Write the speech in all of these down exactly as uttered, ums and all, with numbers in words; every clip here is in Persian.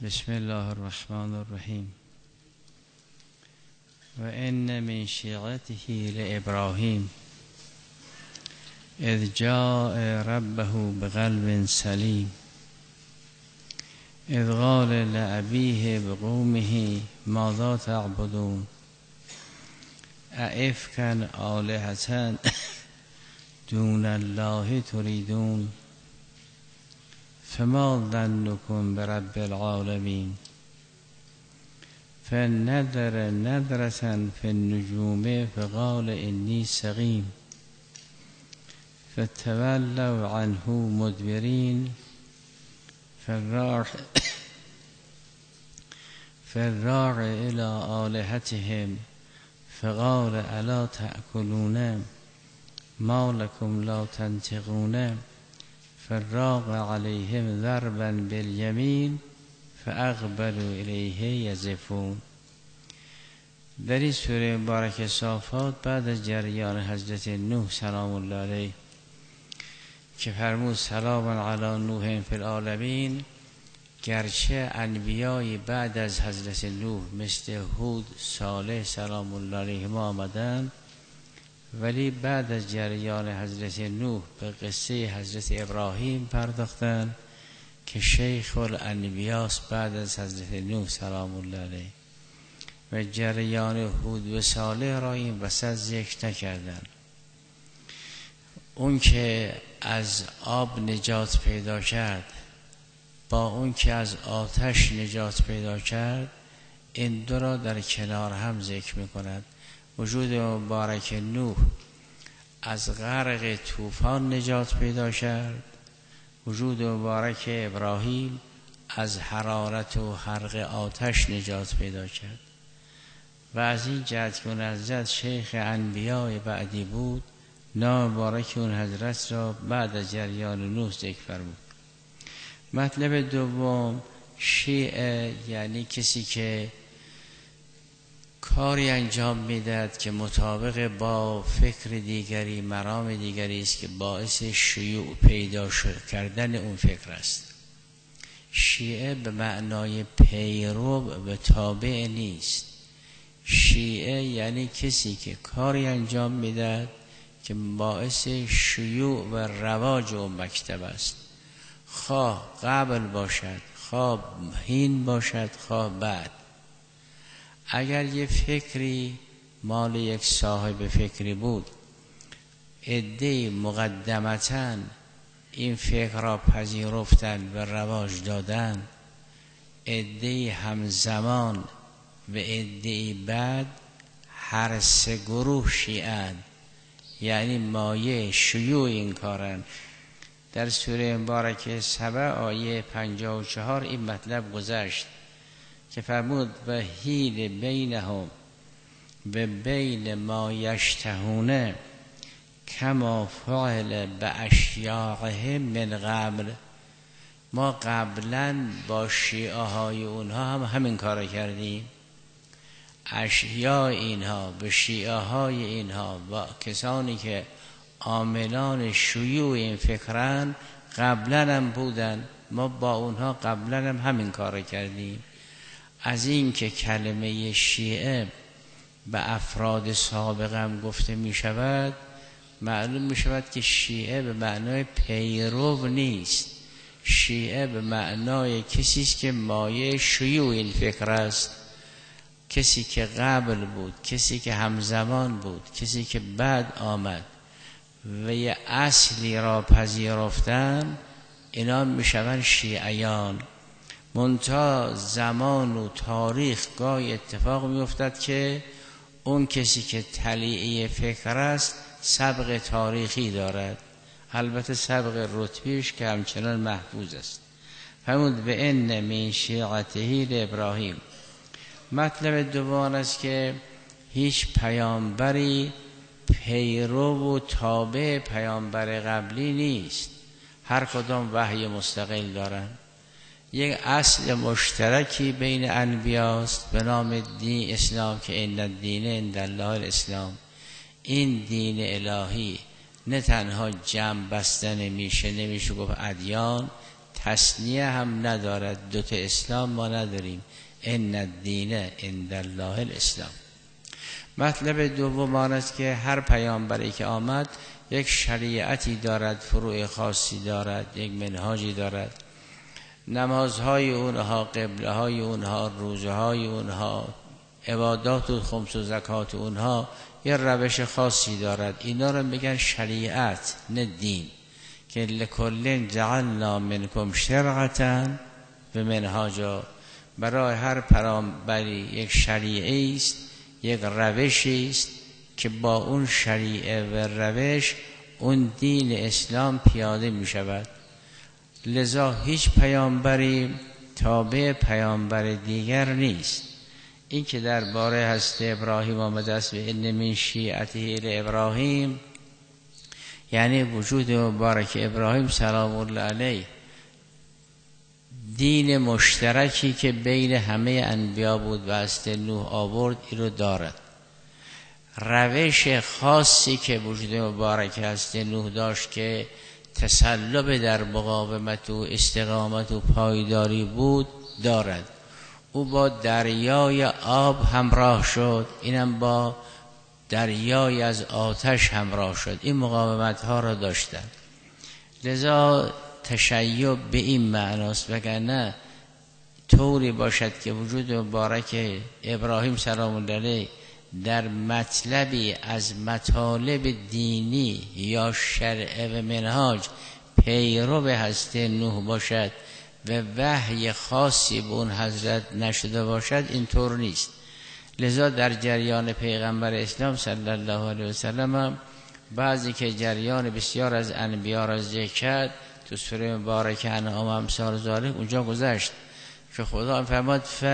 بسم الله الرحمن الرحیم. و ان من شیعته لابراهیم اذ جاء ربه بقلب سلیم اذ قال لأبیه بقومه ماذا تعبدون ائفکا آلهة دون الله تریدون فما ظنكم برب العالمین فنظر نظرة في النجوم فقال إني سقيم فتولوا عنه مدبرين فراغ فراغ إلى آلهتهم فقال ألا تأكلون ما لكم لا تنطقون فراغ عليهم ضربا باليمين فاقبلوا الیه یزفون. در این سوره مبارکه صافات بعد از جریان حضرت نوح سلام الله علیه که فرمود سلام علی نوح فی العالمین، گرچه انبیای بعد از حضرت نوح مثل هود، صالح سلام الله علیهم آمدن، ولی بعد از جریان حضرت نوح به قصه حضرت ابراهیم پرداختن که شیخ الانبیاست بعد از حضرت نوح سلام الله علیه، و جریان هود و صالح را این وسط ذکر نکردن. اون که از آب نجات پیدا کرد با اون که از آتش نجات پیدا کرد، این دو را در کنار هم ذکر میکند. وجود مبارک نوح از غرق طوفان نجات پیدا کرد، وجود مبارک ابراهیم از حرارت و حرق آتش نجات پیدا کرد. و از این جهت که اون حضرت شیخ انبیاء بعدی بود، نام مبارک اون حضرت را بعد از جریان نوح ذکر فرمود. مطلب دوم، شیعه یعنی کسی که کاری انجام میدهد که مطابق با فکر دیگری، مرام دیگری است که باعث شیوع پیدا کردن اون فکر است. شیعه به معنای پیرو و تابع نیست. شیعه یعنی کسی که کاری انجام میدهد که باعث شیوع و رواج اون مکتب است، خواه قبل باشد، خواه هین باشد، خواه بعد. اگر یه فکری مال یک صاحب فکری بود، عده‌ای مقدمتاً این فکر را پذیرفتن و رواج دادن، عده‌ای همزمان و عده‌ای بعد، هر سه گروه شیعه‌اند، یعنی مایه شیوع این کارن. در سوره مبارکه سبع آیه پنجاه و چهار این مطلب گذشت که فرمود و حیل بینهم و بین ما یشتهونه کما فعل باشیاعهم من قبل. ما قبلا با شیعه های اونها هم همین کار کردیم. اشیاء اینها به شیعه های اینها و کسانی که عاملان شیوع این فکرن قبلا هم بودن، ما با اونها قبلا هم همین کار کردیم. از این که کلمه شیعه به افراد سابق هم گفته می شود، معلوم می شود که شیعه به معنای پیرو نیست. شیعه به معنای کسی است که مایه شیوع این فکر است، کسی که قبل بود، کسی که همزمان بود، کسی که بعد آمد و یه اصلی را پذیرفتن، اینا می شوند شیعیان. منتها زمان و تاریخ گاهی اتفاق می افتد که اون کسی که طلیعه فکر است سبق تاریخی دارد، البته سبق رتبیش که همچنان محفوظ است. فرمود به ان من شیعته لابراهیم. مطلب دوم است که هیچ پیامبری پیرو و تابع پیامبر قبلی نیست، هر کدام وحی مستقل دارند. یک اصل مشترکی بین انبیاست به نام دین اسلام که ان الدین عند الله الاسلام. این دین الهی نه تنها جمع بسته نمیشه، نمیشه گفت ادیان، تثنیه هم ندارد، دوتا اسلام ما نداریم. ان الدین عند الله الاسلام. مطلب دوم آن است که هر پیامبری که آمد یک شریعتی دارد، فروع خاصی دارد، یک منهاجی دارد. نمازهای اونها، قبله های اونها، روزه های اونها، عبادات و خمس و زکات اونها یه روش خاصی دارد. اینا رو میگن شریعت، نه دین. که لکل جعلنا منکم شرعة و منهاجا، برای هر پیامبری یک شریعه است، یک روشی است که با اون شریعه و روش اون دین اسلام پیاده می شود. لذا هیچ پیامبری تابع پیامبر دیگر نیست. این که درباره حضرت ابراهیم آمده است و ان من شیعته ابراهیم، یعنی وجود مبارک ابراهیم سلام الله علیه دین مشترکی که بین همه انبیا بود و حضرت نوح آورد این رو دارد. روش خاصی که وجود مبارک حضرت نوح داشت که تسلب در مقاومت و استقامت و پایداری بود دارد. او با دریای آب همراه شد، اینم با دریای از آتش همراه شد. این مقاومت ها را داشتند. لذا تشیع به این معناست، وگرنه طوری باشد که وجود مبارک ابراهیم سلام الله علیه در مطلبی از مطالب دینی یا شرع و منهاج پیرو به حضرت نوح باشد و وحی خاصی به اون حضرت نشده باشد، این طور نیست. لذا در جریان پیغمبر اسلام صلی الله علیه و سلم بعضی که جریان بسیار از انبیا را ذکر کرد تو سوره مبارکه انعام امثال ذالک اونجا گذشت که خدا فرمود ف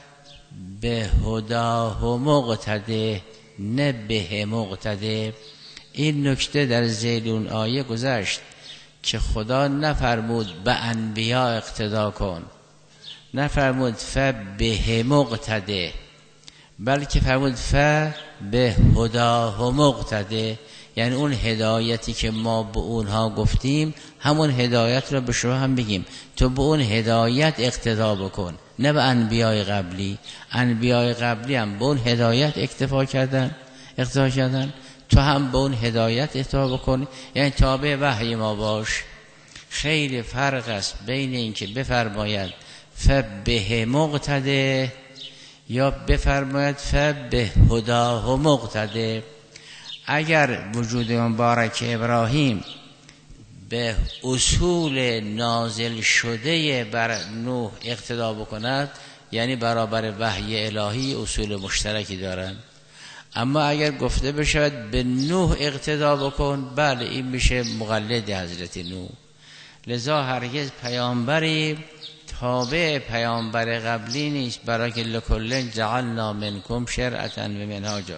به هداه مقتده، نه به مقتده. این نکته در ذیل اون آیه گذشت که خدا نفرمود به انبیا اقتدا کن، نفرمود ف به مقتده، بلکه فرمود ف به هداه مقتده. یعنی اون هدایتی که ما به اونها گفتیم همون هدایت رو به شما هم بگیم، تو به اون هدایت اقتدا بکن، نه به انبیای قبلی. انبیای قبلی هم به اون هدایت اکتفا کردن، اقتدا کردن، تو هم به اون هدایت اقتدا بکن، یعنی تابع وحی ما باش. خیلی فرق است بین این که بفرماید فبه مقتده یا بفرماید فبه هداه مقتده. اگر وجود مبارک ابراهیم به اصول نازل شده بر نوح اقتدا بکند، یعنی برابر وحی الهی اصول مشترکی دارند. اما اگر گفته بشود به نوح اقتدا بکن، بله این میشه مقلد حضرت نوح. لذا هرگز پیامبری تابع پیامبر قبلی نیست، برای که لکل جعلنا منکم شرعة و منهاجا.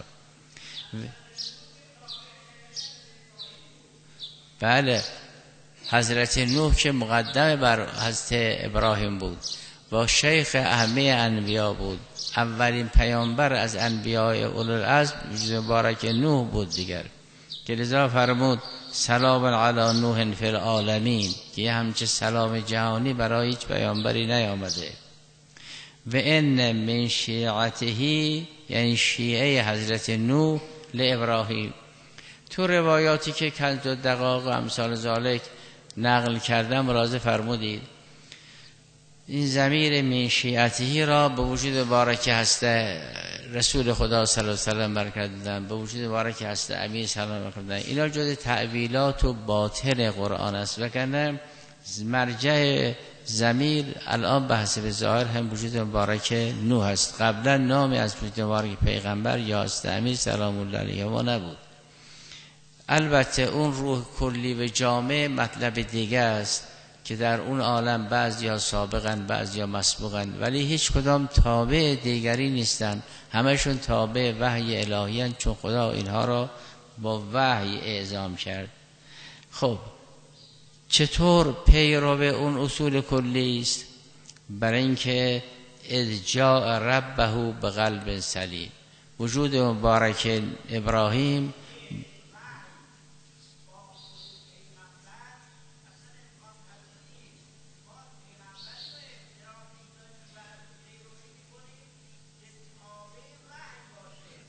بله حضرت نوح که مقدم بر حضرت ابراهیم بود و شیخ همه انبیا بود، اولین پیامبر از انبیاء اولوالعزم مبارک نوح بود دیگر، که لذا فرمود سلام علی نوح فی العالمین، که همچه سلام جهانی برای هیچ پیامبری نیامده. و ان من شیعته، یعنی شیعه حضرت نوح لابراهیم. تو روایاتی که کنز الدقایق و امثال ذالک نقل کردم ملاحظه فرمودید این ضمیر من شیعته را به وجود مبارک هست رسول خدا صلی الله علیه و سلم برکت دادن، به وجود مبارک هست امین سلام برکت دادن. اینا جز تعویلات و باطل قرآن است، وگرنه مرجع ضمیر الان به حسب ظاهر هم وجود مبارک نوح است. قبلا نامی از وجود مبارک پیغمبر یا است امین سلام الله علیه ما نبود. البته اون روح کلی و جامع مطلب دیگه است که در اون عالم بعضی ها سابقن بعضی ها مسبوقن، ولی هیچ کدام تابع دیگری نیستن، همشون تابع وحی الهی هستند، چون خدا اینها را با وحی اعزام کرد. خب چطور پیرو اون اصول کلی است؟ برای اینکه اذ جاء ربه بقلب سلیم، وجود مبارک ابراهیم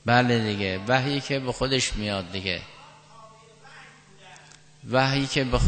بله دیگه، وحیی که به خودش میاد دیگه، وحیی که بخ...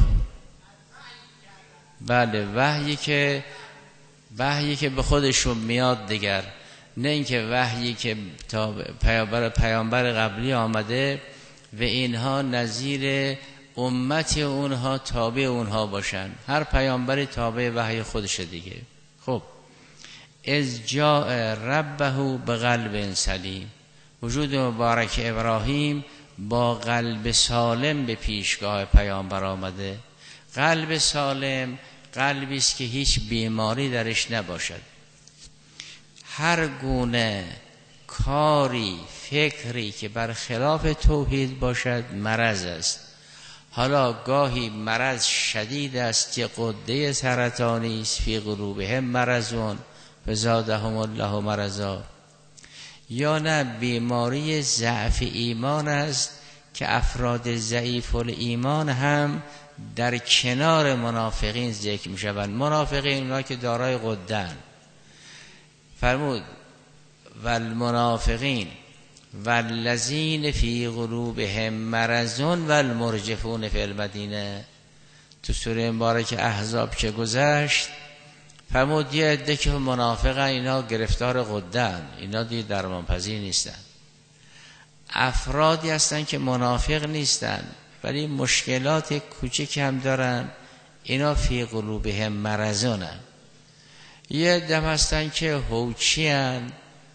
بله وحیی که وحیی که به خودشون میاد دیگر، نه اینکه وحیی که تا پیامبر پیامبر قبلی آمده و اینها نظیر امت اونها تابع اونها باشن. هر پیامبری تابع وحی خودشه دیگه. خب از جاء ربه بقلب سلیم، وجود مبارک ابراهیم با قلب سالم به پیشگاه پیامبر آمده. قلب سالم قلبی است که هیچ بیماری درش نباشد. هر گونه کاری فکری که بر خلاف توحید باشد مرض است. حالا گاهی مرض شدید است که غده سرطانی است، فی قلوبهم مرضون فزادهم الله مرضا، یا نه بیماری ضعف ایمان است که افراد ضعیف الایمان هم در کنار منافقین ذکر می شوند. منافقین اونا که دارای غده‌اند، فرمود والمنافقین والذین فی قلوبهم مرضون والمرجفون فی المدینه. تو سوره مبارک احزاب که گذشت فرمود یه عده که منافقن، اینا گرفتار غده‌اند، اینا دیگه درمان پذیر نیستن. افرادی هستن که منافق نیستن ولی مشکلات کوچک هم دارن، اینا فی قلوبهم مرضون. یه دم هستن که هوچی هن،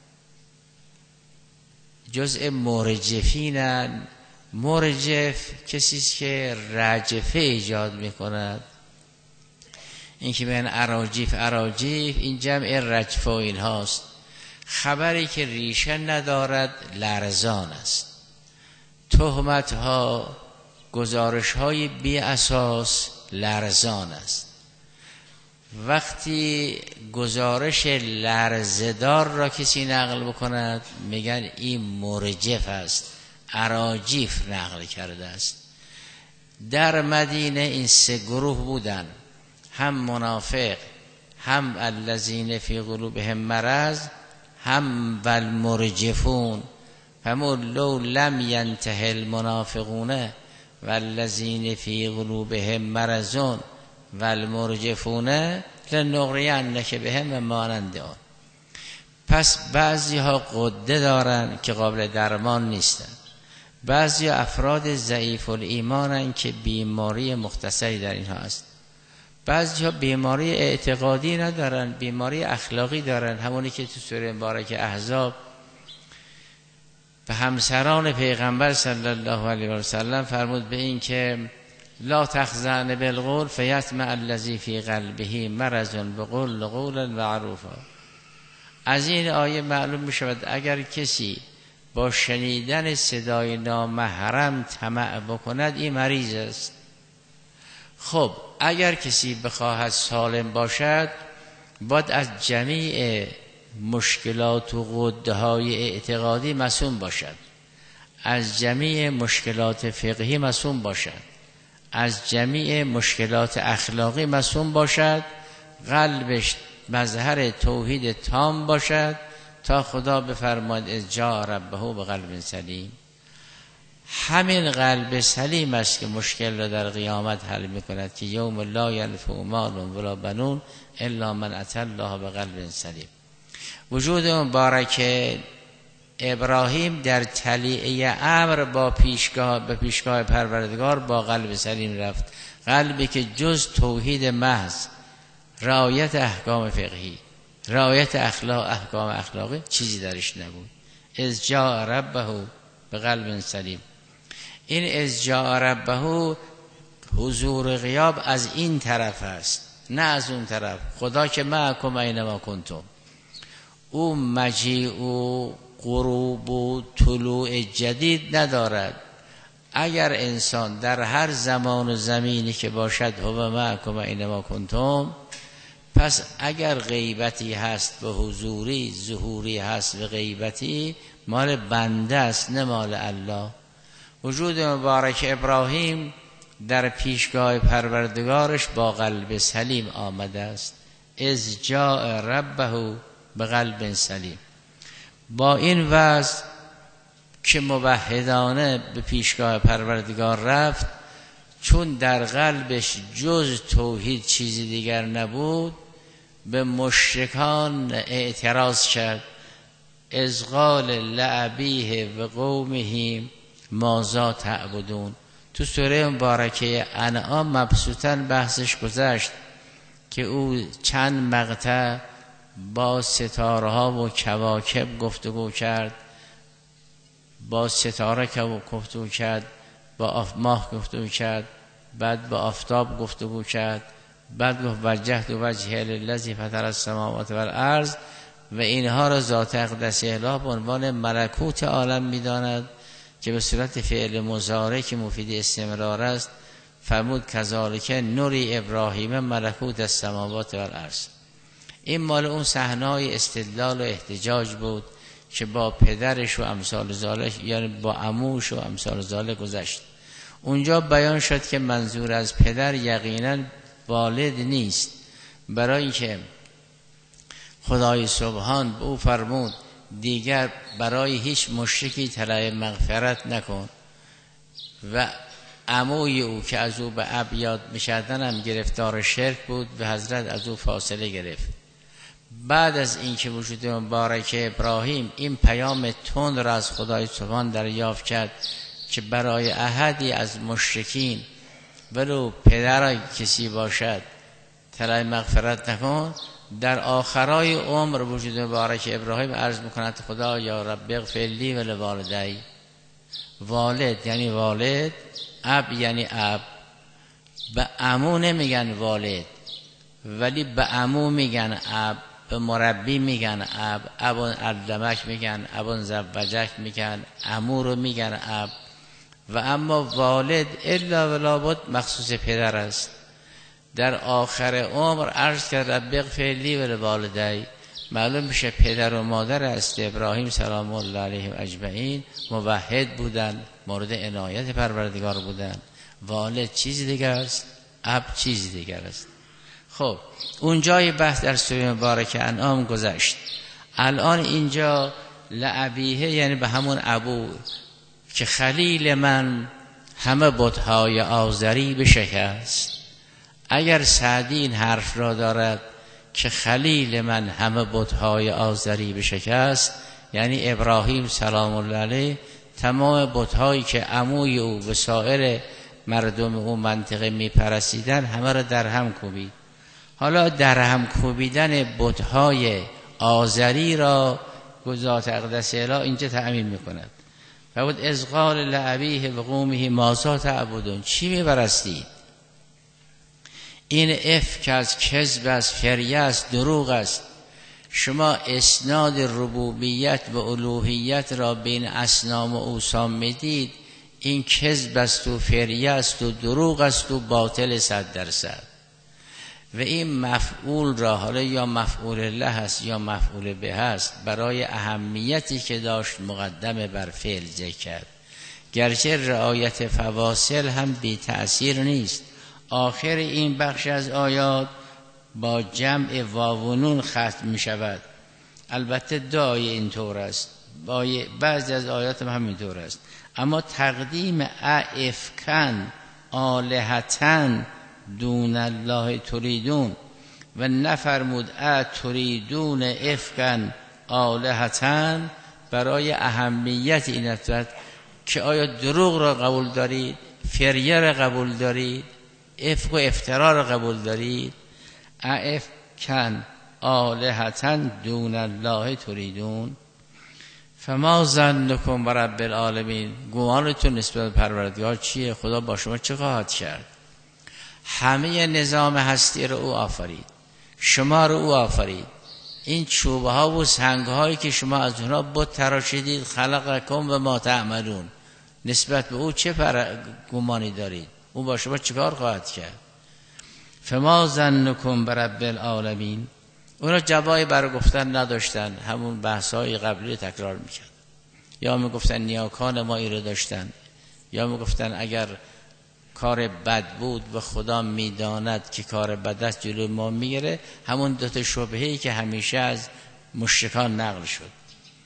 جزء مرجفینن. مرجف کسیست که رجفه ایجاد میکند. این که بین اراجیف اراجیف این جمع رجفه و این هاست. خبری که ریشه ندارد لرزان است. تهمت ها، گزارش های بی اساس لرزان است. وقتی گزارش لرزدار را کسی نقل بکند میگن این مرجف است، اراجیف نقل کرده است. در مدینه این سه گروه بودن، هم منافق، هم الذین فی قلوبهم مرض، هم والمرجفون. همون لو لم ینته المنافقون والذین فی قلوبهم مرضون والمرجفون لنغرینک بهم مانند آن. پس بعضی ها غده دارن که قابل درمان نیستن، بعضی افراد ضعیف الایمانن که بیماری مختصری در اینها است، بعضی ها بیماری اعتقادی ندارن، بیماری اخلاقی دارن. همونی که تو سوره مبارک احزاب به همسران پیغمبر صلی الله علیه و سلم فرمود به این که لا تخزن بالقول فیطمع الذی فی قلبه مرض بقول قولا معروفا. از این آیه معلوم می شود اگر کسی با شنیدن صدای نامحرم طمع بکند این مریض است. خب اگر کسی بخواهد سالم باشد باید از جمیع مشکلات و غده‌های اعتقادی معصوم باشد، از جمیع مشکلات فقهی معصوم باشد، از جمیع مشکلات اخلاقی معصوم باشد، قلبش مظهر توحید تام باشد تا خدا بفرماید از جاء ربه بقلب سلیم. همین قلب سلیم است که مشکل را در قیامت حل میکند که یوم لا ینفع مال ولا بنون الا من اتى الله بقلب سلیم. وجود مبارک ابراهیم در طلیعه امر با پیشگاه به پیشگاه پروردگار با قلب سلیم رفت، قلبی که جز توحید محض، رعایت احکام فقهی، رعایت اخلاق احکام اخلاقی چیزی درش نبود. از جاء ربه بقلب سلیم. این از جاء ربه حضور غیاب از این طرف است نه از اون طرف. خدا که معکم اینما کنتم. او مجیء و غروب و طلوع جدید ندارد. اگر انسان در هر زمان و زمینی که باشد هو معکم اینما کنتم، پس اگر غیبتی هست به حضوری، ظهوری هست به غیبتی، مال بنده است نه مال الله. وجود مبارک ابراهیم در پیشگاه پروردگارش با قلب سلیم آمده است. از جاء ربه بقلب سلیم. با این وضع که موحدانه به پیشگاه پروردگار رفت، چون در قلبش جز توحید چیزی دیگر نبود، به مشرکان اعتراض کرد. اذ قال لأبیه و قومه ماذا تعبدون. تو سوره مبارکه انعام مبسوطاً بحثش گذشت که او چند مقطع با ستاره ها و کواکب گفتگو کرد، با ستاره که گفتگو کرد، با ماه گفتگو کرد، بعد با آفتاب گفتگو کرد، بعد گفت وجهت وجهی للذی فطر السماوات والارض و اینها را ذات اقدس اله به عنوان ملکوت عالم می‌داند که به صورت فعل مضارع که مفید استمرار است. فرمود کذالک نوری ابراهیم ملکوت السماوات والارض. این مال اون صحنه‌های استدلال و احتجاج بود که با پدرش و امثال ذالک، یعنی با عموش و امثال ذالک گذشت. اونجا بیان شد که منظور از پدر یقینا والد نیست، برای اینکه خدای سبحان به او فرمود دیگر برای هیچ مشرکی طلب مغفرت نکن و عموی او که از او به اب یاد می‌شدن هم گرفتار شرک بود، به حضرت از او فاصله گرفت. بعد از اینکه وجود مبارک ابراهیم این پیام تند را از خدای سبحان دریافت کرد که برای احدی از مشرکین ولو پدر کسی باشد طلب مغفرت نکن، در آخرای عمر وجود مبارک ابراهیم عرض میکند خدا یا رب اغفر لی و لوالدی. والد یعنی والد، اب یعنی اب. به عمو نمیگن والد، ولی به عمو میگن اب، به مربی میگن اب، ابون علمک میگن، ابون زوجک میگن، عمو رو میگن اب. و اما والد الا و لابد مخصوص پدر است. در آخر عمر عرض کرد رب اغفر لی و لوالدی. معلوم میشه پدر و مادر است ابراهیم سلام الله علیهم اجمعین موحد بودن، مورد عنایت پروردگار بودن. والد چیز دیگر است، اب چیز دیگر است. خب اونجای بحث در سوره مبارکه انعام گذشت. الان اینجا لعبیه یعنی به همون ابو که خلیل من همه بت‌های آزری بشکست. اگر سعدی این حرف را دارد که خلیل من همه بت‌های آزری بشکست، یعنی ابراهیم سلام الله علیه تمام بت‌هایی که عموی او و سایر مردم او منطقه میپرستیدن همه را در هم کوبید. حالا در هم کوبیدن بت‌های آزری را ذات اقدس اله اینجا تعمیم میکند. فرمود اذ قال لأبیه و قومه ماذا تعبدون. چی میپرستید؟ این افک از کذب است، فریه است، دروغ است. شما اسناد ربوبیت و الوهیت را بین اصنام و اوثان میدید، این کذب است و فریه است و دروغ است و باطل صد درصد. و این مفعول را حالا یا مفعول له است یا مفعول به است، برای اهمیتی که داشت مقدم بر فعل ذکر کرد. گرچه رعایت فواصل هم بی تأثیر نیست. آخر این بخش از آیات با جمع واو و نون ختم می شود. البته دو آیه اینطور است، بعضی از آیات هم همینطور است. اما تقدیم افکن آلهتن دون الله تریدون و نفرمود اتریدون افکن آلهتن برای اهمیت این است که آیا دروغ را قبول دارید، فریه را قبول دارید، افک و افترا را قبول دارید. افکن آلهتن دون الله تریدون فما ظنکم برب العالمین. گمانتون نسبت به پروردگار چیه؟ خدا با شما چه خواهد کرد؟ همه نظام هستی رو او آفرید، شما رو او آفرید. این چوبه ها و سنگ هایی که شما از اونها بت تراشیدید خلقکم و ما تعملون، نسبت به او چه گمانی دارید؟ او با شما چیکار خواهد کرد؟ فما ظنکم برب العالمین. اونا جوابی برای گفتن نداشتن، همون بحث‌های قبلی تکرار می‌کردن. یا میگفتن نیاکان ما این رو داشتن، یا میگفتن اگر کار بد بود و خدا میداند که کار بد است جلوی ما میگیره. همون دو تا شبهه‌ای که همیشه از مشرکان نقل شد.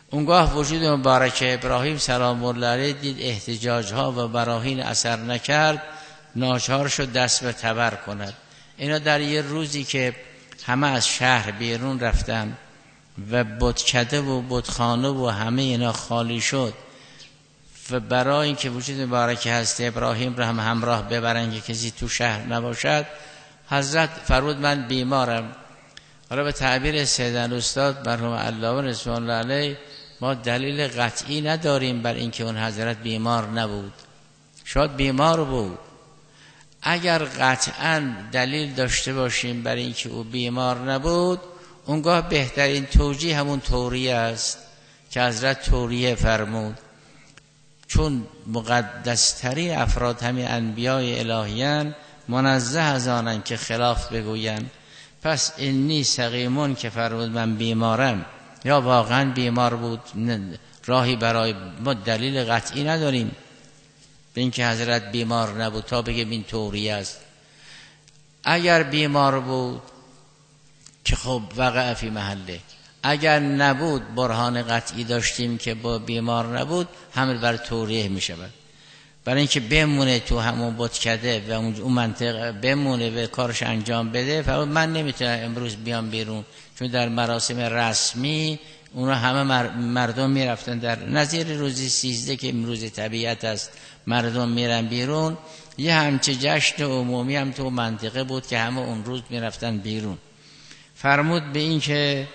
اونگاه وجود مبارک ابراهیم سلام الله علیه دید احتجاج ها و براهین اثر نکرد، ناچار شد دست به تبر کند. اینا در یه روزی که همه از شهر بیرون رفتن و بتکده و بتخانه و همه اینا خالی شد و برای اینکه وجود مبارک هست ابراهیم را هم همراه ببرن که کسی تو شهر نباشد، حضرت فرمود من بیمارم. حالا به تعبیر سیدن استاد مرحوم علامه رضوان الله علیه ما دلیل قطعی نداریم بر اینکه اون حضرت بیمار نبود، شاید بیمار بود. اگر قطعا دلیل داشته باشیم بر اینکه او بیمار نبود، اونگاه بهترین توجیه همون توریه است که حضرت توریه فرمود، چون مقدسترین افراد همین انبیای الهیان منزه از آنن که خلاف بگوین. پس اینی سقیمون که فرمود من بیمارم، یا واقعا بیمار بود، راهی برای ما دلیل قطعی نداریم به اینکه حضرت بیمار نبود تا بگیم این توریه است. اگر بیمار بود که خب وقع فی محله، اگر نبود برهان قطعی داشتیم که با بیمار نبود، همه بر توریه می شود. برای اینکه بمونه تو همون بتکده و اون منطقه بمونه و کارش انجام بده. فقط من نمیتونم امروز بیام بیرون، چون در مراسم رسمی اونا همه مردم میرفتن، در نظیر روزی سیزده که امروز طبیعت است مردم میرن بیرون، یه همچه جشن عمومی هم تو منطقه بود که همه اون روز میرفتن بیرون. فرمود به این که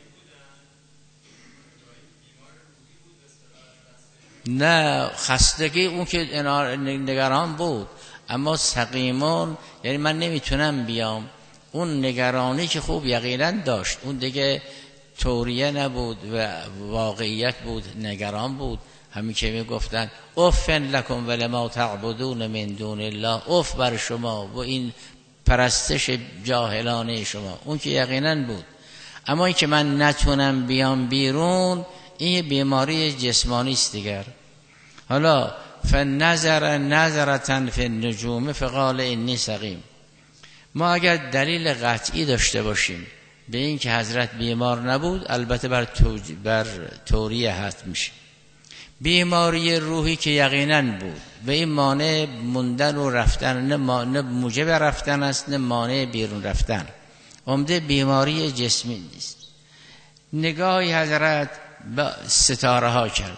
نه خستگی اون که نگران بود، اما سقیمون یعنی من نمیتونم بیام. اون نگرانی که خوب یقینا داشت، اون دیگه توریه نبود و واقعیت بود، نگران بود. همین که میگفتن افن لکم ولما تعبدون من دون الله، اف بر شما و این پرستش جاهلانه شما، اون که یقینا بود. اما این که من نتونم بیام بیرون، این بیماری جسمانی است دیگر. حالا فنظر نظرتن فی النجوم فقال انی سقیم. ما اگر دلیل قطعی داشته باشیم به این که حضرت بیمار نبود، البته بر, توج... بر توریه حد میشه. بیماری روحی که یقینا بود و این مانع موندن و رفتن، نه, ما... نه موجب رفتن است نه مانع بیرون رفتن، عمده بیماری جسمی نیست. نگاهی حضرت به ستاره ها کرد.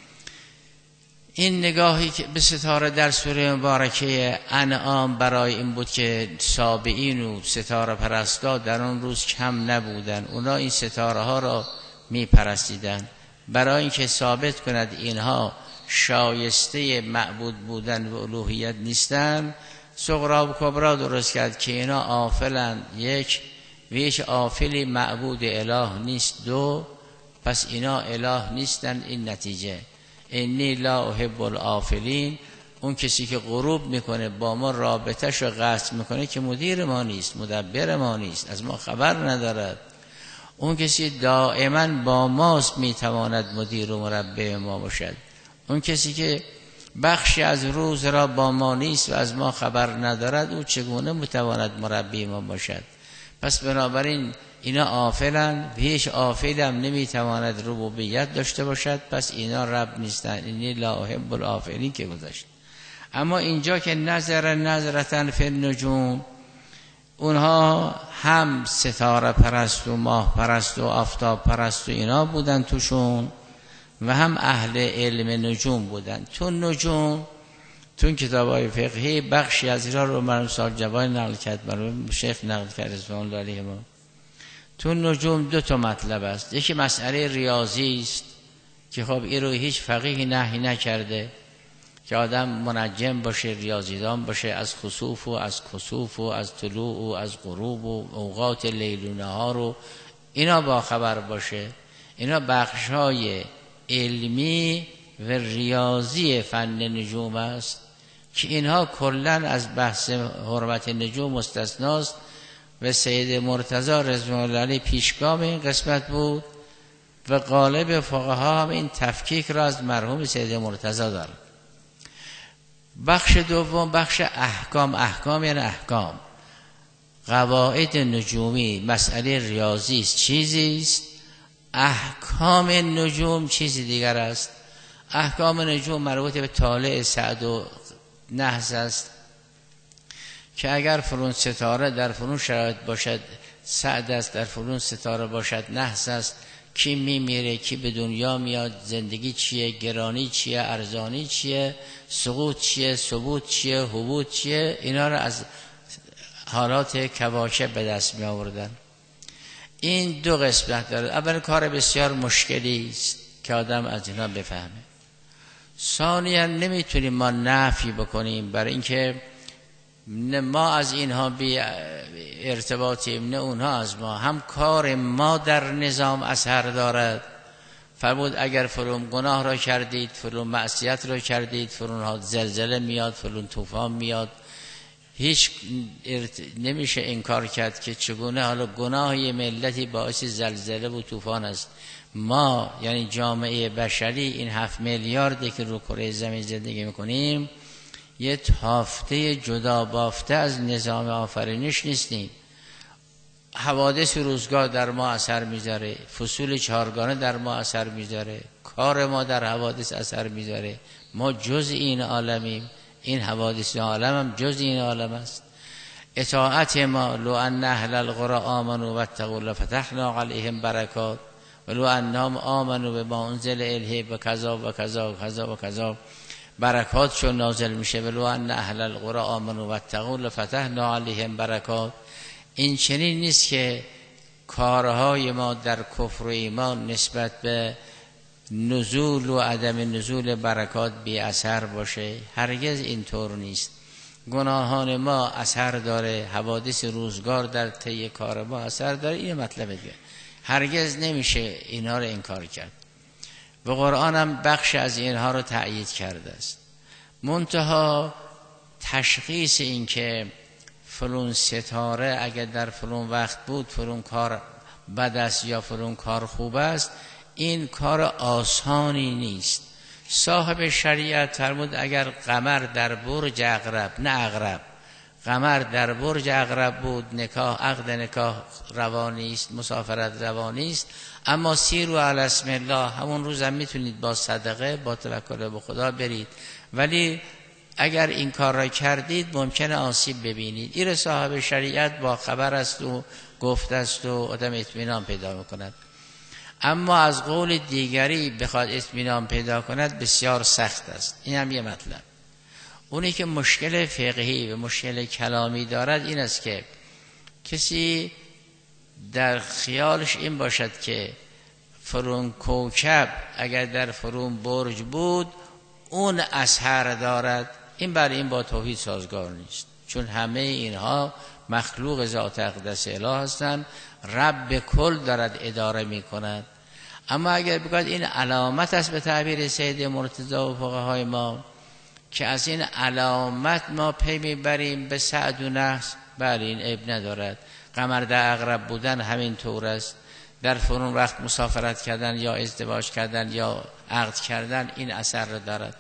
این نگاهی که به ستاره در سوره مبارکه انعام برای این بود که سابعین و ستاره پرستا در اون روز کم نبودن، اونا این ستاره ها را می پرستیدن برای اینکه ثابت کند اینها شایسته معبود بودن و الوهیت نیستن. صغرا و کبرا درست کرد که اینا آفلن، یک و هیچ آفلی معبود اله نیست، دو پس اینا اله نیستن. این نتیجه انی لا احب الآفلین. اون کسی که غروب میکنه با ما رابطهش رو قطع میکنه که مدیر ما نیست، مدبر ما نیست، از ما خبر ندارد. اون کسی دائما با ماست میتواند مدیر و مربع ما باشد. اون کسی که بخشی از روز را با ما نیست و از ما خبر ندارد، او چگونه میتواند مربی ما باشد؟ پس بنابراین اینا آفلن، هیچ آفل هم نمیتواند ربوبیت داشته باشد، پس اینا رب نیستن. اینی لا احب الآفلین که گذاشت. اما اینجا که نظر نظرتن فی النجوم، اونها هم ستاره پرست و ماه پرست و آفتاب پرست و اینا بودن توشون، و هم اهل علم نجوم بودن. تو نجوم تو کتابای فقهی بخشی از اینا رو مرحوم سال جوان نقل کرد، مرحوم شیخ نقل کرد رضوان الله علیه ما. تو نجوم دو تا مطلب است. یکی مسئله ریاضی است که خب این رو هیچ فقیهی نهی نکرده که آدم منجم باشه، ریاضیدان باشه، از خسوف و از کسوف و از طلوع و از غروب و اوقات لیل و نهار و اینا با خبر باشه. اینا بخش‌های علمی و ریاضی فن نجوم است که اینها کلن از بحث حرمت نجوم مستثناست و سید مرتضی رضوان الله علیه پیشگام این قسمت بود و غالب فقها هم این تفکیک را از مرحوم سید مرتضی دارد. بخش دوم بخش احکام. احکام یعنی احکام قواعد نجومی، مسئله ریاضی است، چیزی است احکام نجوم چیزی دیگر است. احکام نجوم مربوط به طالع سعد و نحس است که اگر فلان ستاره در فلان شرایط باشد سعد است، در فلان ستاره باشد نحس است، کی میمیره، کی به دنیا میاد، زندگی چیه، گرانی چیه، ارزانی چیه، سقوط چیه، ثبوت چیه، هبوط چیه، اینا رو از حالات کواکب به دست می آوردن. این دو قسمت داره. اول کار بسیار مشکلی است که آدم از اینا بفهمه. ثانیا نمیتونیم ما نفی بکنیم برای اینکه نه ما از اینها بی ارتباطیم نه اونها از ما. هم کار ما در نظام اثر دارد. فرمود اگر فلان گناه را کردید، فلان معصیت را کردید، فلان زلزله میاد، فلان طوفان میاد. هیچ ارت... نمیشه انکار کرد که چگونه حالا گناه یه ملتی باعث زلزله و طوفان است. ما یعنی جامعه بشری این هفت میلیاردی که رو کره زمین زندگی میکنیم یه تافته جدا بافته از نظام آفرینش نیستیم. حوادث روزگار در ما اثر میذاره، فصول چهارگانه در ما اثر میذاره، کار ما در حوادث اثر میذاره. ما جز این عالمیم، این حوادث عالم هم جز این عالم است. اطاعت ما لو ان اهل القرى آمنوا واتقوا لفتحنا علیهم برکات ولو انهم آمنوا بما انزل الیهم و کذا و کذا و کذا و کذا برکات چون نازل میشه. ولو ان اهل القرى آمنوا واتقوا لفتحنا علیهم برکات. این چنین نیست که کارهای ما در کفر و ایمان نسبت به نزول و عدم نزول برکات بی اثر باشه. هرگز اینطور نیست. گناهان ما اثر داره، حوادث روزگار در طی کار ما اثر داره. این مطلب دیگه هرگز نمیشه اینها رو انکار کرد و قرآن هم بخش از اینها رو تأیید کرده است. منتها تشخیص این که فلان ستاره اگر در فلان وقت بود فلان کار بد است یا فلان کار خوب است، این کار آسانی نیست. صاحب شریعت فرمود اگر قمر در برج عقرب، نه عقرب، قمر در برج عقرب بود نکاح، عقد نکاح روانی است، مسافرت روانی است، اما سیروا علی اسم الله، همون روز هم میتونید با صدقه با توکل به خدا برید، ولی اگر این کار را کردید ممکنه آسیب ببینید. این صاحب شریعت با خبر است و گفته است و آدم اطمینان پیدا میکند. اما از قول دیگری بخواد اطمینان پیدا کند بسیار سخت است. این هم یه مطلب. اونی که مشکل فقهی و مشکل کلامی دارد این است که کسی در خیالش این باشد که فرون کوکب اگر در فرون برج بود اون اثر دارد. این برای این با توحید سازگار نیست، چون همه اینها مخلوق ذات اقدس اله هستند. رب کل دارد اداره می کند. اما اگر بگوید این علامت است به تعبیر سید مرتضی و فقهای ما که از این علامت ما پی میبریم به سعد و نحس، بله این عیب ندارد. قمر در عقرب بودن همین طور است. در فرون وقت مسافرت کردن یا ازدواج کردن یا عقد کردن این اثر را دارد.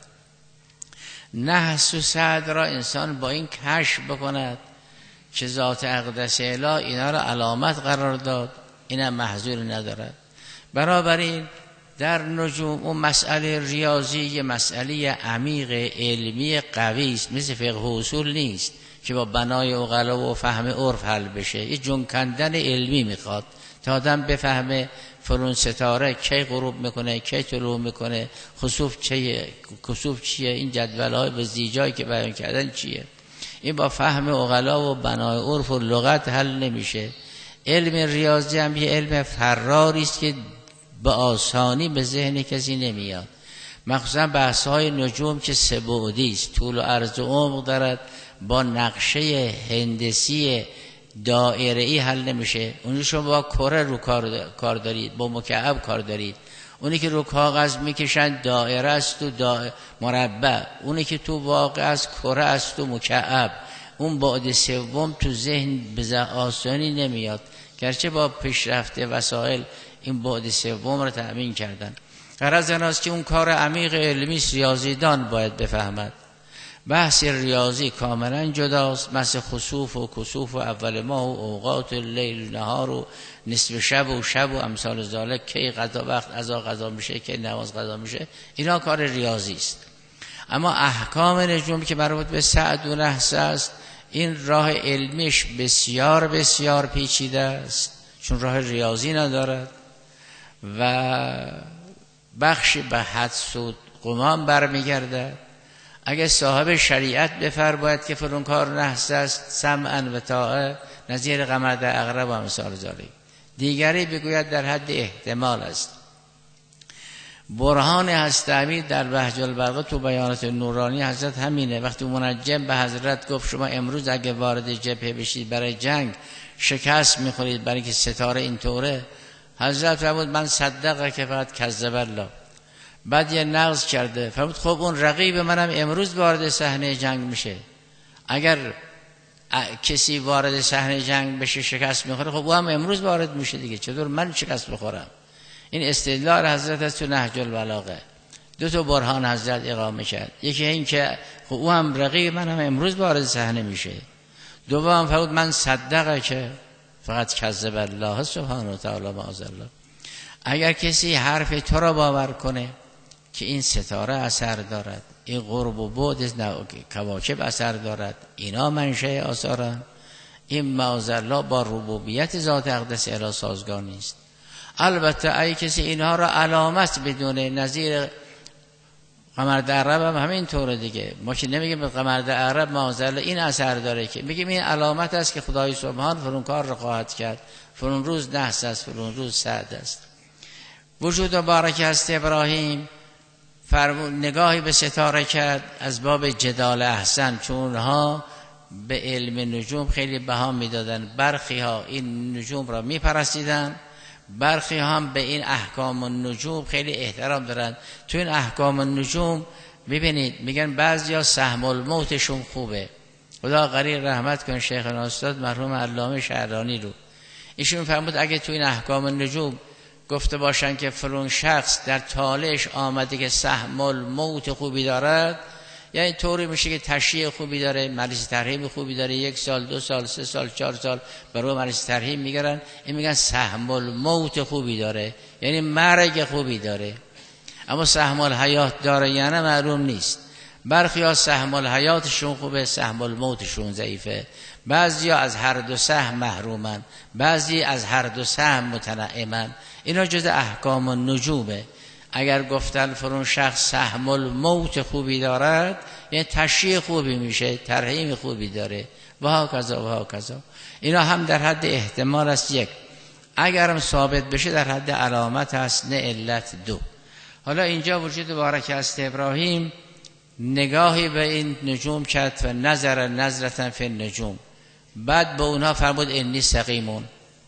نحس و سعد را انسان با این کشف بکند که ذات اقدس اله اینا را علامت قرار داد، اینم محظور ندارد. بنابراین در نجوم اون مسئله ریاضی یه مسئله عمیق علمی قوی است، مثل فقه و اصول نیست که با بنای عقلا و فهم عرف حل بشه. یه جنکندن علمی میخواد تا آدم بفهمه فلان ستاره کی غروب میکنه، کی طلوع میکنه، خسوف چیه، کسوف چیه، این جدول‌های و زیجایی که بیان کردن چیه. این با فهم عقلا و بنای عرف و لغت حل نمیشه. علم ریاضی هم یه علم فراری است که به آسانی به ذهن کسی نمیاد. مخصوصا بحث‌های نجوم که سه بعدی است، طول و عرض و عمق دارد، با نقشه هندسی دایره‌ای حل نمیشه. اونی شما با کره رو کار دارید، با مکعب کار دارید. اونی که رو کاغذ میکشن دایره است و دا مربع، اونی که تو واقع است کره است و مکعب. اون بعد سوم تو ذهن به آسانی نمیاد، گرچه با پیشرفت وسایل این بعد سوم رو تأمین کردن. غرض این است که اون کار عمیق علمی ریاضیدان باید بفهمد. بحث ریاضی کاملا جداست، مثل خسوف و کسوف و اول ماه و اوقات لیل و نهار و نصف شب و شب و امثال ذالک، کی قضا وقت عزا قضا میشه، کی نماز قضا میشه، اینا کار ریاضی است. اما احکام نجوم که مربوط به سعد و نحس است، این راه علمیش بسیار بسیار پیچیده است، چون راه ریاضی ندارد و بخشی به حدس و گمان برمیگردد. اگه صاحب شریعت بفرماید که فلان کار نحس است، سمعا و طاعه، نظیر قمر در عقرب و امثال ذالک. دیگری بگوید در حد احتمال است. برهان هستمی در بهج البلاغه تو بیانات نورانی حضرت همینه. وقتی منجم به حضرت گفت شما امروز اگه وارد جبهه بشید برای جنگ شکست میخورید برای که ستاره اینطوره، حضرت فرمود من صدقه که فقط کذب الله. بعد یه نقض کرده، فرمود خب اون رقیب منم امروز وارد صحنه جنگ میشه، اگر کسی وارد صحنه جنگ بشه شکست میخوره، خب او هم امروز وارد میشه دیگه، چطور من شکست بخورم؟ این استدلال حضرت از تو نهج البلاغه. دو تا برهان حضرت اقامه کرد، یکی این که خب او هم رقیب من هم امروز وارد صحنه میشه، دوم فرمود من صدقه که فقط کذب الله سبحانه و تعالی معاذالله. اگر کسی حرف تو را باور کنه که این ستاره اثر دارد، این قرب و بعد کواکب اثر دارد، اینا منشأ آثارن، این معاذالله با ربوبیت ذات اقدس الهی سازگار نیست. البته ای کسی اینها را علامت بدونه، نظیر قمر در عقرب هم همین طوره دیگه، ما که نمیگیم به قمر در عقرب معاذالله این اثر داره، که میگیم این علامت است که خدای سبحان فلان کار را خواهد کرد، فلان روز نحس است، فلان روز سعد است. وجود مبارک است ابراهیم فرمود نگاهی به ستاره کرد از باب جدال احسن، چون اونها به علم نجوم خیلی بها میدادن، برخی ها این نجوم را میپرستیدن، برخی هم به این احکام النجوم خیلی احترام دارن. تو این احکام النجوم ببینید میگن بعضیا سهم الموتشون خوبه. خدا غریق رحمت کن شیخ استاد مرحوم علامه شعرانی رو، ایشون فرمود اگه تو این احکام النجوم گفته باشن که فلان شخص در طالعش آمده که سهم الموت خوبی دارد، یعنی طوری میشه که تشریع خوبی داره، مریض ترحیم خوبی داره، یک سال دو سال سه سال چهار سال برای مریض ترحیم میگیرن، این میگن سهم الموت خوبی داره، یعنی مرگ خوبی داره. اما سهم الحیات داره یعنی معلوم نیست. برخی ها سهم الحیاتشون خوبه، سهم الموتشون ضعیفه. بعضی ها از هر دو سهم محرومن، بعضی از هر دو سهم متنعمن. اینا جز احکام النجومه. اگر گفتن فرون شخص سهم الموت خوبی دارد، یعنی تشریع خوبی میشه، ترحیم خوبی داره، و ها کذا و ها کذا. اینا هم در حد احتمال است یک، اگرم ثابت بشه در حد علامت است، نه علت دو. حالا اینجا وجود مبارک است ابراهیم نگاهی به این نجوم کرد و نظر نظرتن فی النجوم، بعد به اونها فرمود انی سقیمون.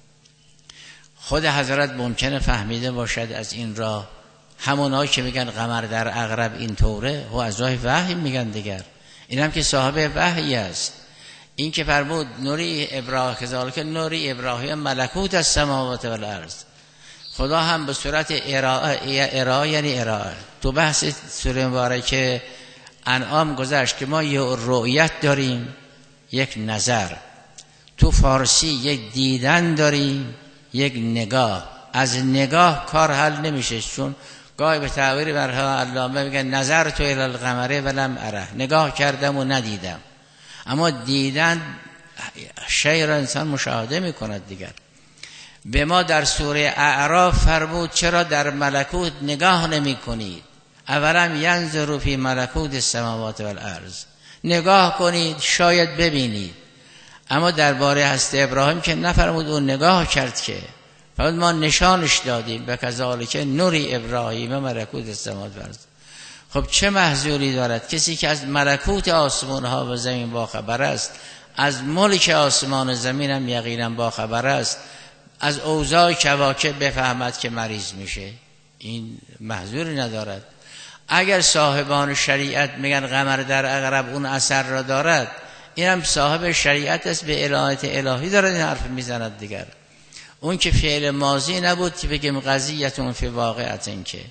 خود حضرت ممکنه فهمیده باشد از این راه، همونایی که میگن قمر در عقرب این طوره و از راه وحی میگن دیگر، این هم که صاحب وحی است. این که فرمود نوری ابراهیم کذالک نوری ابراهیم ملکوت السماوات و الارض، خدا هم به صورت ارائه، ارائه یعنی ارائه. تو بحث سوره مبارکه انعام گذشت که ما یه رؤیت داریم، یک نظر، تو فارسی یک دیدن داریم، یک نگاه. از نگاه کار حل نمیشه، چون گاهی به تعبیر برها علامه میگن نظر تو الی القمر ولم اره، نگاه کردم و ندیدم. اما دیدن شی را انسان مشاهده میکند دیگر. به ما در سوره اعراف فرمود چرا در ملکوت نگاه نمی کنید؟ اولم ینظروا فی ملکوت السماوات والارض، نگاه کنید شاید ببینید. اما درباره هست ابراهیم که نفرمود اون نگاه کرد، که فرمود ما نشانش دادیم و کذالک نوری ابراهیم ملکوت السماوات والارض. خب چه محذوری دارد کسی که از ملکوت آسمان ها و زمین با خبر است، از ملک آسمان و زمین هم یقینا با خبر است، از اوضاع کواکب بفهمد که مریض میشه، این محذوری ندارد. اگر صاحبان شریعت میگن قمر در عقرب اون اثر را دارد، این هم صاحب شریعت است، به الهیت الهی دارد این حرف میزند دیگر. اون که فعل ماضی نبود که بگیم قضیتون فی واقعتن، که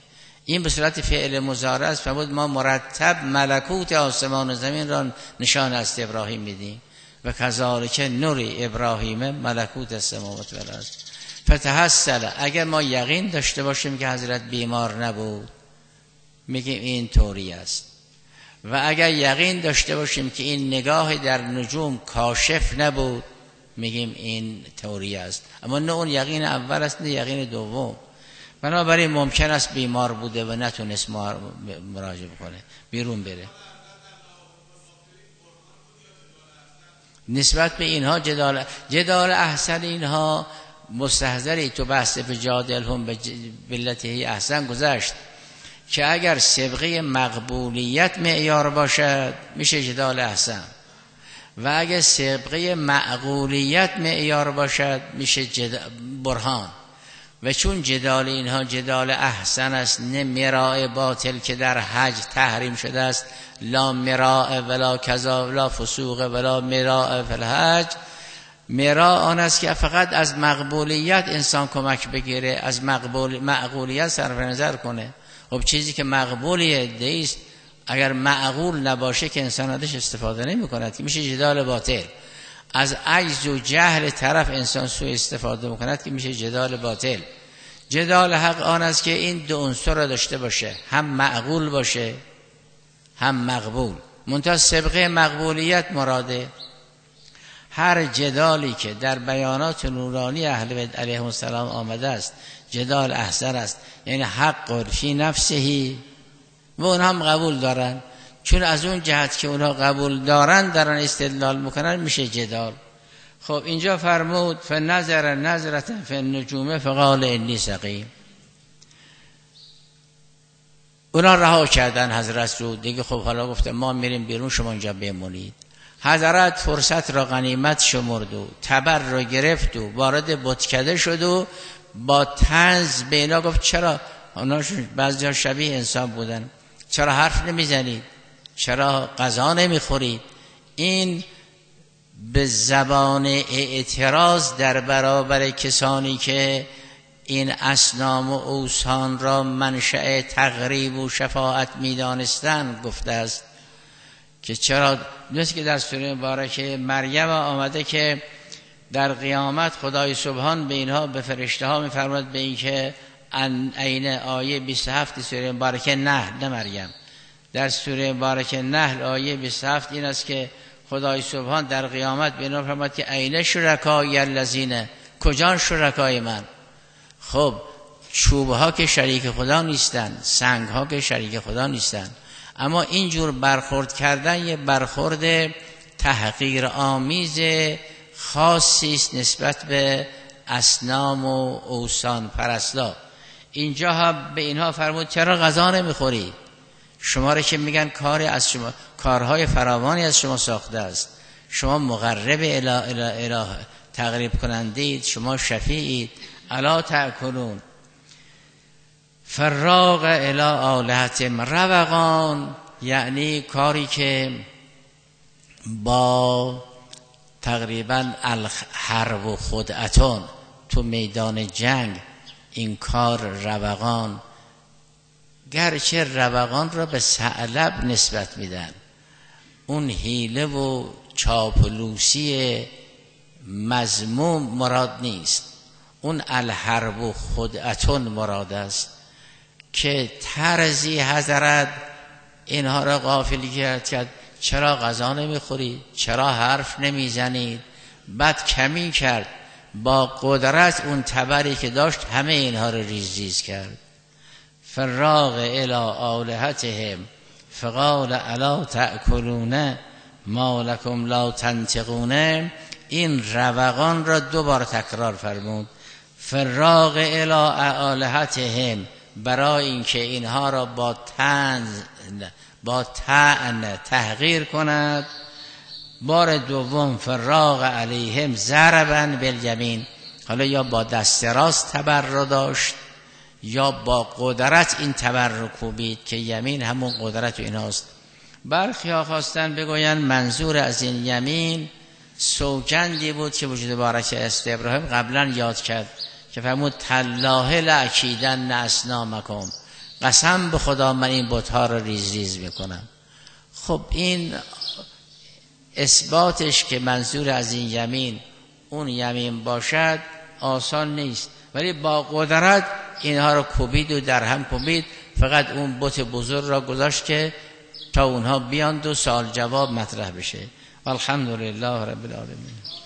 این به صورت فعل مضارع است. فرمود ما مرتب ملکوت آسمان و زمین را نشان از ابراهیم میدیم و کذالک نوری ابراهیم ملکوت السماوات و الارض. فتحصل، اگر ما یقین داشته باشیم که حضرت بیمار نبود میگیم این طوری است، و اگر یقین داشته باشیم که این نگاه در نجوم کاشف نبود میگیم این طوری است. اما نه اون یقین اول است نه یقین دوم. بنابراین ممکن است بیمار بوده و نتونست مراجعه کنه، بیرون بره. نسبت به اینها جدال جدال احسن اینها مستحضری تو بحث فجادلهم باللتی هی احسن گذشت که اگر سبقه مقبولیت معیار باشد میشه جدال احسن، و اگر سبقه معقولیت معیار باشد میشه جدال برهان. و چون جدال اینها جدال احسن است، نه مراء باطل که در حج تحریم شده است، لا مراء ولا کذا ولا فسوق ولا مراء فی الحج. مراء آن است که فقط از مقبولیت انسان کمک بگیره، از مقبول معقولیت صرف نظر کنه. خب چیزی که مقبولیه دیست اگر معقول نباشه که انسان ازش استفاده نمی کند که میشه جدال باطل. از عجز و جهل طرف انسان سوء استفاده میکند که میشه جدال باطل. جدال حق آن است که این دو عنصر را داشته باشه، هم معقول باشه هم مقبول. منتها سبقه مقبولیت مراده. هر جدالی که در بیانات نورانی اهل بیت علیهم السلام آمده است جدال احسن است، یعنی حق فی نفسهی، و اونها هم قبول دارن. چون از اون جهت که اونها قبول دارن دارن استدلال میکنن میشه جدال. خب اینجا فرمود فنظر نظرة فی النجوم فقال انی سقیم. اونا رها کردن حضرت رو دیگه. خب حالا گفتم ما میریم بیرون، شما اینجا بمونید. حضرت فرصت را غنیمت شمرد و تبر را گرفت و وارد بتکده شد و با طنز به اینا گفت چرا اونا بعضی ها شبیه انسان بودن، چرا حرف نمیزنید، چرا غذا نمیخورید؟ این به زبان اعتراض در برابر کسانی که این اصنام و اوثان را منشأ تقریب و شفاعت میدانستند گفته است که چرا. مثل که در سوره مبارکه مریم آمده که در قیامت خدای سبحان به اینها به فرشته ها میفرماید به این که عین آیه بیست و هفت سوره مبارکه نحل، نه مریم، در سوره مبارکه نحل آیه بیست و هفت این است که خدای سبحان در قیامت به اینها فرماید که عین شرکای الذین، کجان شرکای من؟ خب چوب ها که شریک خدا نیستن، سنگ ها که شریک خدا نیستن، اما اینجور برخورد کردن یه برخورد تحقیر آمیز خاصی است نسبت به اصنام و اوثان پرستا. اینجا هم به اینها فرمود چرا غذا نمیخوری؟ شما را که میگن کاری از شما، کارهای فراوانی از شما ساخته است، شما مقرب اله اله اله تقریب کننده اید، شما شفیعید، الا تأکلون. فراغ الی آلهتهم روغان، یعنی کاری که با تقریبا الحرب و خدعتون تو میدان جنگ این کار روغان، گرچه روغان را به ثعلب نسبت میدن، اون حیله و چاپلوسی مذموم مراد نیست، اون الحرب و خدعتون مراد است که طرزی حضرت اینها را غافل کرد. چرا غذا نمیخورید؟ چرا حرف نمیزنید؟ بعد کمی کرد، با قدرت اون تبری که داشت همه اینها را ریز ریز کرد. فراغ الی آلهتهم فقال الا تأکلون ما لکم لا تنطقون. این روغان را دو بار تکرار فرمود. فراغ الی آلهتهم، برای اینکه اینها را با طنز با طعن تحقیر کند. بار دوم فراغ علیهم ضربا بالیمین، حالا یا با دست راست تبر را داشت یا با قدرت این تبر رو کوبید که یمین همون قدرت و ایناست. برخی ها خواستن بگوین منظور از این یمین سوگندی بود که وجود بارکه است ابراهیم قبلا یاد کرد که فرمود تالله لاکیدن اسنامکم، قسم به خدا من این بت‌ها رو ریز ریز میکنم. خب این اثباتش که منظور از این یمین اون یمین باشد آسان نیست، ولی با قدرت اینها رو کوبید و در هم کوبید، فقط اون بت بزرگ را گذاشت که تا اونها بیاند و سوال جواب مطرح بشه. الحمدلله رب العالمین.